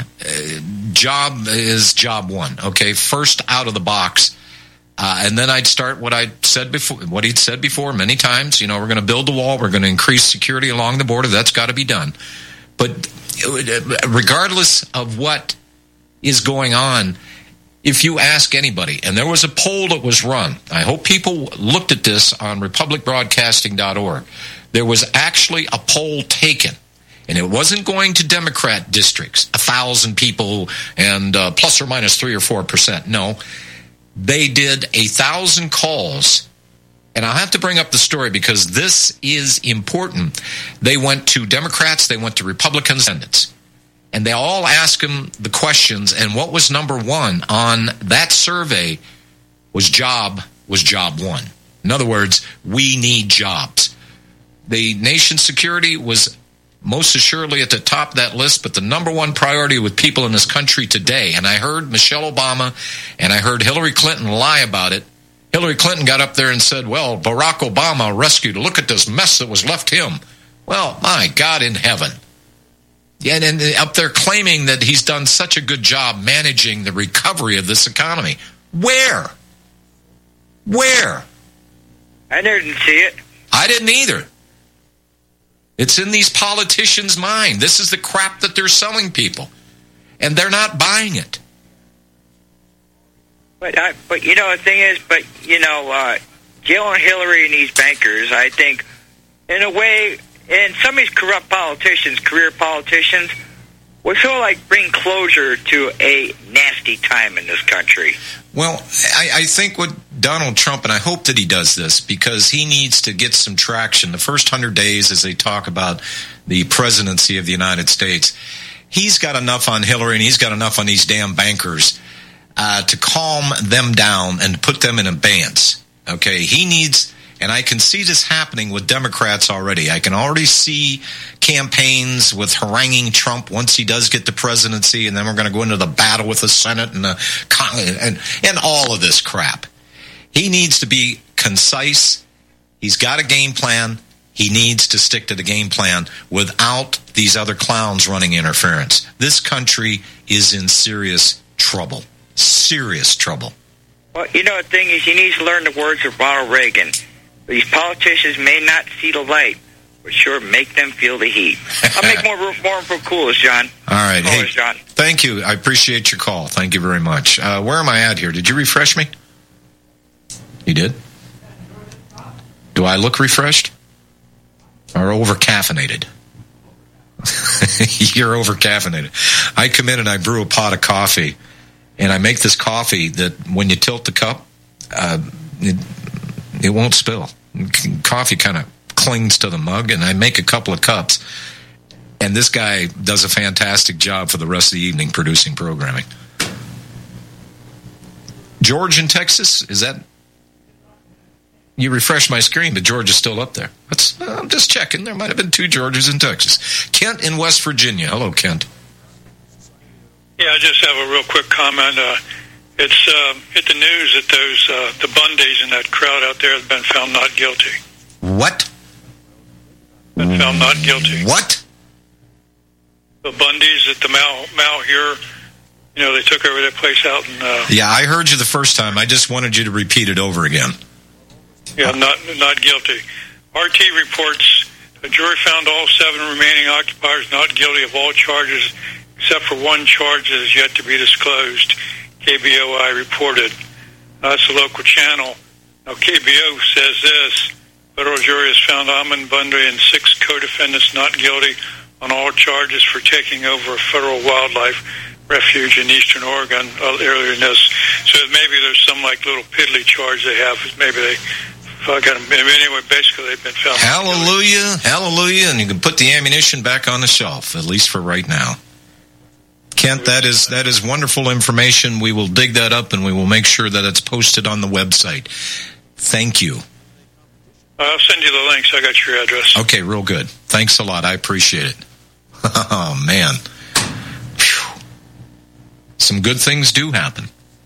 is job one. Okay, first out of the box. And then I'd start what he'd said before many times. We're going to build the wall. We're going to increase security along the border. That's got to be done. But regardless of what is going on. If you ask anybody, and there was a poll that was run, I hope people looked at this on republicbroadcasting.org. There was actually a poll taken, and it wasn't going to Democrat districts, 1,000 people and plus or minus 3 or 4%. No, they did 1,000 calls, and I'll have to bring up the story because this is important. They went to Democrats, they went to Republicans, and they all asked them the questions, and what was number one on that survey was job one. In other words, we need jobs. The nation's security was most assuredly at the top of that list, but the number one priority with people in this country today, and I heard Michelle Obama and I heard Hillary Clinton lie about it. Hillary Clinton got up there and said, well, Barack Obama rescued. Look at this mess that was left him. Well, my God in heaven. Yeah, and up there claiming that he's done such a good job managing the recovery of this economy. Where? I didn't see it. I didn't either. It's in these politicians' mind. This is the crap that they're selling people, and they're not buying it. But you know, the thing is, Jill and Hillary and these bankers, I think, in a way, and some of these corrupt politicians, career politicians, would sort of like bring closure to a nasty time in this country. Well, I think what Donald Trump, and I hope that he does this, because he needs to get some traction. The first 100 days as they talk about the presidency of the United States, he's got enough on Hillary and he's got enough on these damn bankers to calm them down and put them in abeyance. Okay, he needs... And I can see this happening with Democrats already. I can already see campaigns with haranguing Trump once he does get the presidency, and then we're going to go into the battle with the Senate and all of this crap. He needs to be concise. He's got a game plan. He needs to stick to the game plan without these other clowns running interference. This country is in serious trouble. Serious trouble. Well, you know, the thing is, he needs to learn the words of Ronald Reagan. These politicians may not see the light, but sure make them feel the heat. I'll make more room for coolers, John. All right. Coolers, hey, John. Thank you. I appreciate your call. Thank you very much. Where am I at here? Did you refresh me? You did? Do I look refreshed? Or over-caffeinated? You're over-caffeinated. I come in and I brew a pot of coffee, and I make this coffee that when you tilt the cup, it won't spill. Coffee kind of clings to the mug, and I make a couple of cups, and this guy does a fantastic job for the rest of the evening producing programming. George in Texas, is that... You refreshed my screen, but George is still up there. I'm just checking. There might have been 2 Georges in Texas. Kent in West Virginia. Hello, Kent. Yeah, I just have a real quick comment. It's hit the news that those the Bundys in that crowd out there have been found not guilty. What? Been found not guilty. What? The Bundys at the Malheur, they took over that place out in... Yeah, I heard you the first time. I just wanted you to repeat it over again. Yeah, not guilty. RT reports the jury found all 7 remaining occupiers not guilty of all charges except for one charge that is yet to be disclosed. KBOI reported. That's a local channel. Now, KBO says this. Federal jury has found Ahman Bundy and 6 co-defendants not guilty on all charges for taking over a federal wildlife refuge in eastern Oregon earlier in this. So maybe there's some little piddly charge they have. Maybe they got them. Anyway, basically they've been found. Hallelujah, hallelujah, and you can put the ammunition back on the shelf, at least for right now. Kent, that is wonderful information. We will dig that up, and we will make sure that it's posted on the website. Thank you. I'll send you the links. I got your address. Okay, real good. Thanks a lot. I appreciate it. Oh, man. Whew. Some good things do happen.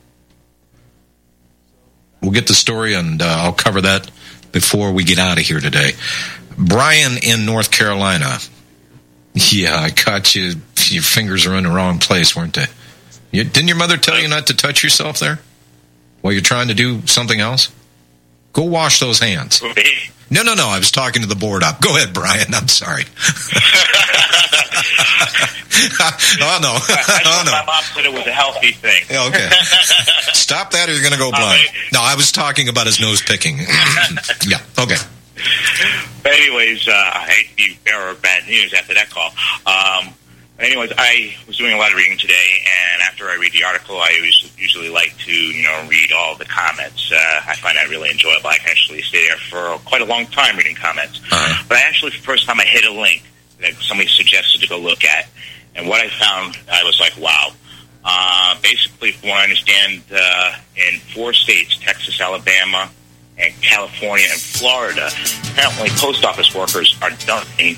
We'll get the story, and I'll cover that before we get out of here today. Brian in North Carolina. Yeah, I caught you. Your fingers are in the wrong place, weren't they? Didn't your mother tell you not to touch yourself there while you're trying to do something else? Go wash those hands. No. I was talking to the board up. Go ahead, Brian. I'm sorry. Oh, no. My mom said it was a healthy thing. Yeah, okay. Stop that or you're going to go blind. No, I was talking about his nose picking. Yeah, okay. But anyways, I hate to be bearer of bad news after that call. Anyways, I was doing a lot of reading today, and after I read the article, I usually like to, read all the comments. I find that really enjoyable. I can actually stay there for quite a long time reading comments. Uh-huh. But actually, for the first time, I hit a link that somebody suggested to go look at, and what I found, I was like, wow. Basically, from what I understand, in 4 states, Texas, Alabama, and California, and Florida, apparently post office workers are dumping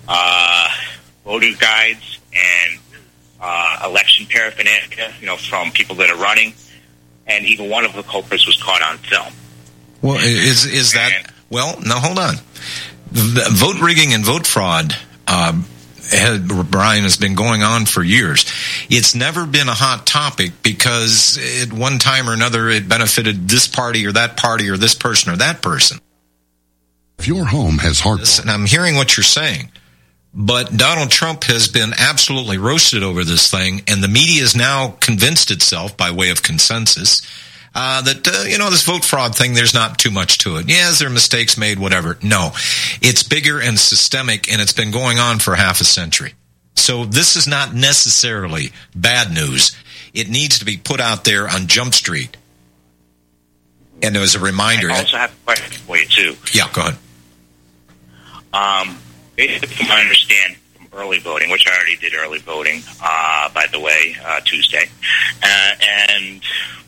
voter guides and election paraphernalia, from people that are running, and even one of the culprits was caught on film. Well, is that... Well, now, hold on. The vote rigging and vote fraud, Brian, has been going on for years. It's never been a hot topic because at one time or another it benefited this party or that party or this person or that person. If your home has and I'm hearing what you're saying, but Donald Trump has been absolutely roasted over this thing, and the media has now convinced itself, by way of consensus, that, this vote fraud thing, there's not too much to it. Yeah, is there mistakes made, whatever. No, it's bigger and systemic, and it's been going on for half a century. So this is not necessarily bad news. It needs to be put out there on Jump Street. And as a reminder... I also have a question for you, too. Yeah, go ahead. Basically, from what I understand from early voting, which I already did early voting, by the way, Tuesday, and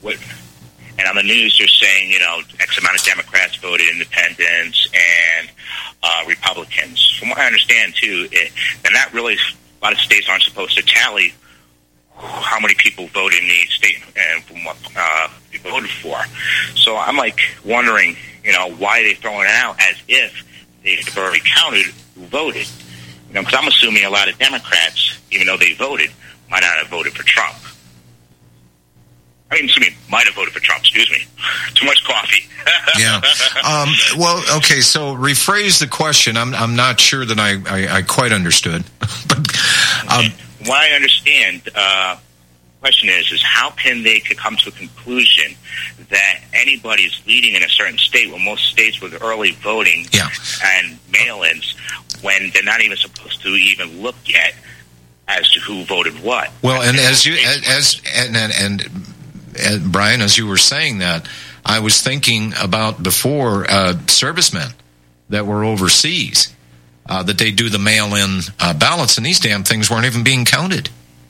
on the news they're saying, X amount of Democrats voted independents and Republicans. From what I understand, too, and that really, a lot of states aren't supposed to tally how many people voted in the state and from what they voted for. So I'm wondering, why they're throwing it out as if they've already counted who voted. Because I'm assuming a lot of Democrats, even though they voted, might not have voted for Trump. Might have voted for Trump, excuse me. Too much coffee. Yeah. Well, okay, so rephrase the question. I'm not sure that I quite understood. But what I understand, the question is how can they come to a conclusion that anybody's leading in a certain state, when most states with early voting and mail-ins, when they're not even supposed to even look at as to who voted what. Well, and and Brian, as you were saying that, I was thinking about before servicemen that were overseas, that they do the mail-in ballots, and these damn things weren't even being counted.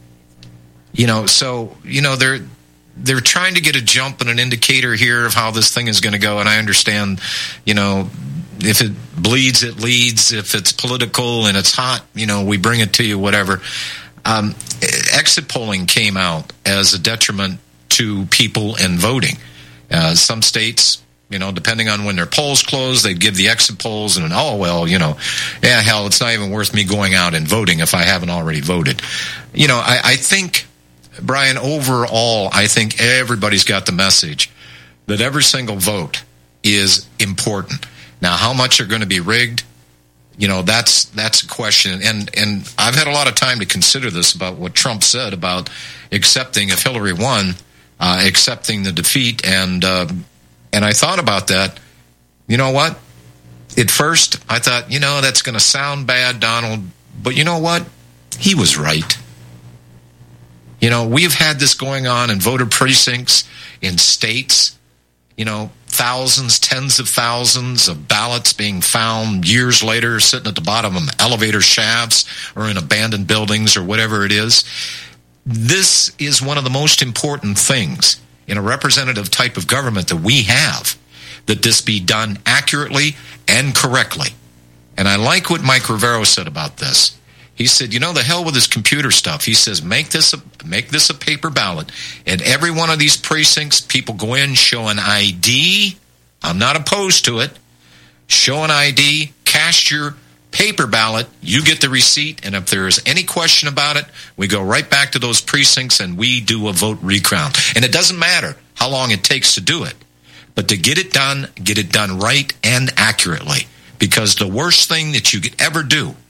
So they're trying to get a jump and an indicator here of how this thing is going to go, and I understand, if it bleeds, it leads. If it's political and it's hot, we bring it to you, whatever. Exit polling came out as a detriment to people in voting. Some states, depending on when their polls close, they'd give the exit polls and, hell, it's not even worth me going out and voting if I haven't already voted. I think, Brian, overall, I think everybody's got the message that every single vote is important. Now, how much are going to be rigged? That's a question. And I've had a lot of time to consider this about what Trump said about accepting, if Hillary won, accepting the defeat. And I thought about that. You know what? At first, I thought, that's going to sound bad, Donald. But you know what? He was right. We've had this going on in voter precincts in states, thousands, tens of thousands of ballots being found years later sitting at the bottom of elevator shafts or in abandoned buildings or whatever it is. This is one of the most important things in a representative type of government that we have, that this be done accurately and correctly. And I like what Mike Rivero said about this. He said, the hell with this computer stuff. He says, make this a paper ballot. And every one of these precincts, people go in, show an ID. I'm not opposed to it. Show an ID, cast your paper ballot, you get the receipt, and if there is any question about it, we go right back to those precincts and we do a vote recount. And it doesn't matter how long it takes to do it. But to get it done right and accurately. Because the worst thing that you could ever do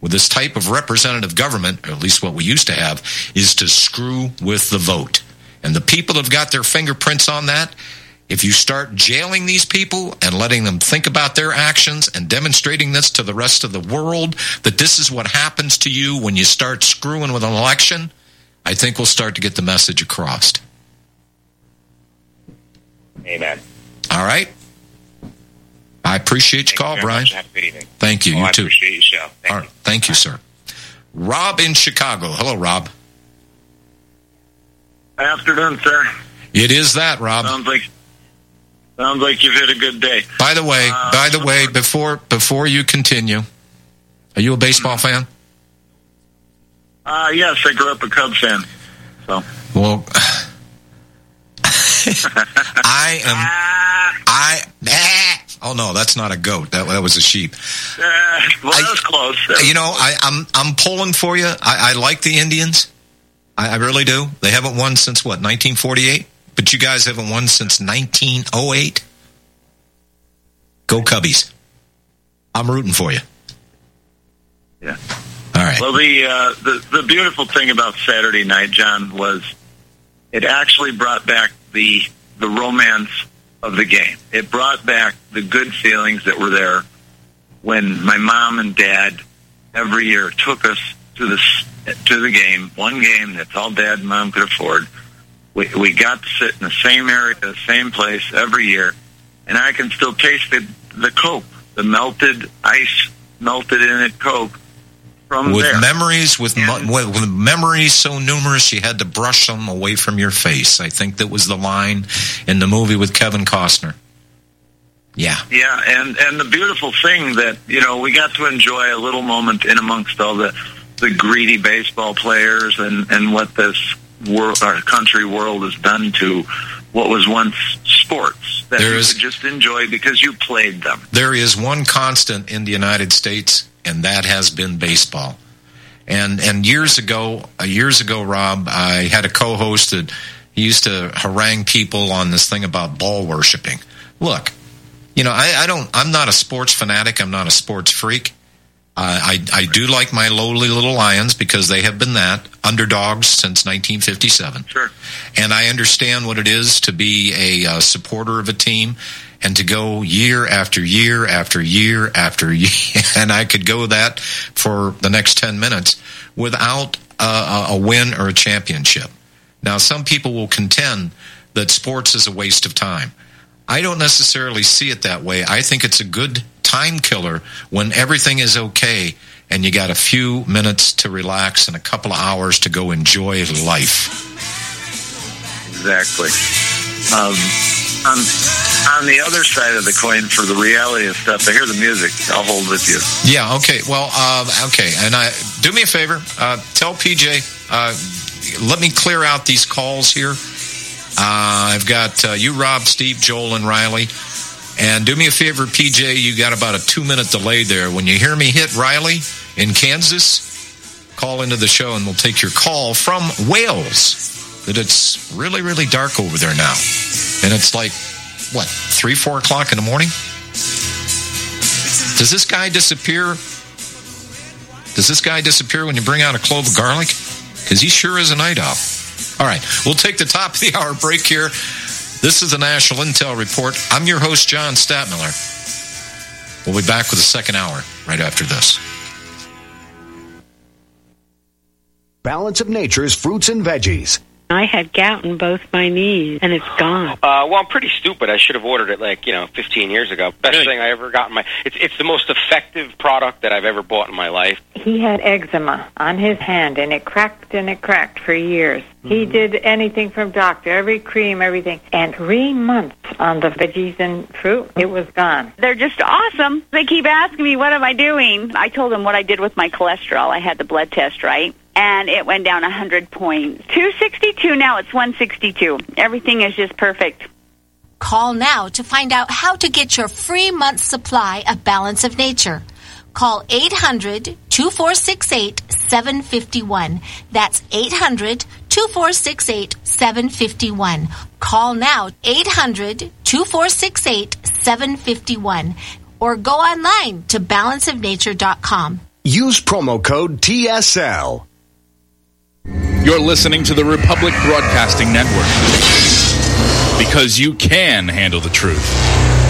with this type of representative government, or at least what we used to have, is to screw with the vote. And the people have got their fingerprints on that. If you start jailing these people and letting them think about their actions and demonstrating this to the rest of the world, that this is what happens to you when you start screwing with an election, I think we'll start to get the message across. Amen. All right. I appreciate your call, Brian. Have a good evening. Thank you. You I too. appreciate your show. Thank you. Thank you, sir. Rob in Chicago. Hello, Rob. Afternoon, sir. It is that, Rob. Sounds like you've had a good day. By the way, before you continue, are you a baseball fan? Yes, I grew up a Cubs fan. So. Well, oh no, that's not a goat. That was a sheep. Well, that was close. I'm pulling for you. I like the Indians. I really do. They haven't won since, 1948? But you guys haven't won since 1908? Go Cubbies. I'm rooting for you. Yeah. All right. Well, the beautiful thing about Saturday night, John, was it actually brought back the romance of the game. It brought back the good feelings that were there when my mom and dad every year took us to the game, one game that's all Dad and Mom could afford. We got to sit in the same area, the same place every year, and I can still taste the Coke, the melted ice, melted in it Coke from with there. Memories, with memories so numerous you had to brush them away from your face. I think that was the line in the movie with Kevin Costner. Yeah. Yeah, and the beautiful thing that, we got to enjoy a little moment in amongst all the greedy baseball players and what this our country world has done to what was once sports that you could just enjoy because you played them. There is one constant in the United States, and that has been baseball. And years ago, Rob, I had a co-host that he used to harangue people on this thing about ball worshiping. Look, I'm not a sports fanatic. I'm not a sports freak. I do like my lowly little Lions because they have been underdogs since 1957. Sure. And I understand what it is to be a supporter of a team and to go year after year after year after year. And I could go that for the next 10 minutes without a win or a championship. Now, some people will contend that sports is a waste of time. I don't necessarily see it that way. I think it's a good time killer when everything is okay and you got a few minutes to relax and a couple of hours to go enjoy life. Exactly. On the other side of the coin, for the reality of stuff, I hear the music. I'll hold with you. Yeah, okay. Well, okay. And do me a favor. Tell PJ, let me clear out these calls here. I've got you, Rob, Steve, Joel, and Riley. And do me a favor, PJ, you got about a 2-minute delay there. When you hear me hit Riley in Kansas, call into the show and we'll take your call from Wales. That it's really, really dark over there now. And it's like, 3, 4 o'clock in the morning? Does this guy disappear? Does this guy disappear when you bring out a clove of garlic? Because he sure is a night owl. All right, we'll take the top of the hour break here. This is the National Intel Report. I'm your host, John Stadtmiller. We'll be back with the second hour right after this. Balance of Nature's fruits and veggies. I had gout in both my knees, and it's gone. Well, I'm pretty stupid. I should have ordered it 15 years ago. Best thing I ever got in my... It's the most effective product that I've ever bought in my life. He had eczema on his hand, and it cracked for years. Mm-hmm. He did anything from doctor, every cream, everything. And 3 months on the veggies and fruit, it was gone. They're just awesome. They keep asking me, what am I doing? I told them what I did with my cholesterol. I had the blood test, right? And it went down 100 points. 262, now it's 162. Everything is just perfect. Call now to find out how to get your free month's supply of Balance of Nature. Call 800-2468-751. That's 800-2468-751. Call now, 800-2468-751. Or go online to balanceofnature.com. Use promo code TSL. You're listening to the Republic Broadcasting Network, because you can handle the truth.